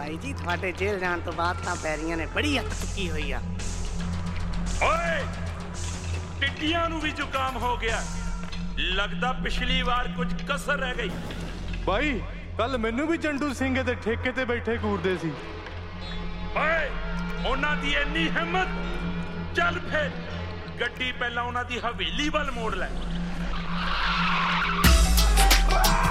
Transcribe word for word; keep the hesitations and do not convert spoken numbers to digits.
भाई जी ਤੁਹਾਡੇ ਜੇਲ੍ਹ ਜਾਣ ਤੋਂ ਬਾਅਦ ਤਾਂ ਪੈਰੀਆਂ ਨੇ ਬੜੀ ਅੱਤ ਚੁੱਕੀ ਹੋਈ ਆ। ਓਏ ਟਿੱਡੀਆਂ ਨੂੰ ਵੀ ਜ਼ੁਕਾਮ ਹੋ ਗਿਆ, ਲੱਗਦਾ ਪਿਛਲੀ ਵਾਰ ਕੁਝ ਕਸਰ ਰਹਿ ਗਈ। ਬਾਈ ਕੱਲ ਮੈਨੂੰ ਵੀ ਚੰਡੂ ਸਿੰਘ ਦੇ ਠੇਕੇ ਤੇ ਬੈਠੇ ਘੂਰਦੇ ਸੀ। ਓਏ ਉਹਨਾਂ ਦੀ ਇੰਨੀ ਹਿੰਮਤ, ਚੱਲ ਫੇਰ ਗੱਡੀ ਪਹਿਲਾਂ ਉਹਨਾਂ ਦੀ ਹਵੇਲੀ ਵੱਲ ਮੋੜ ਲੈ।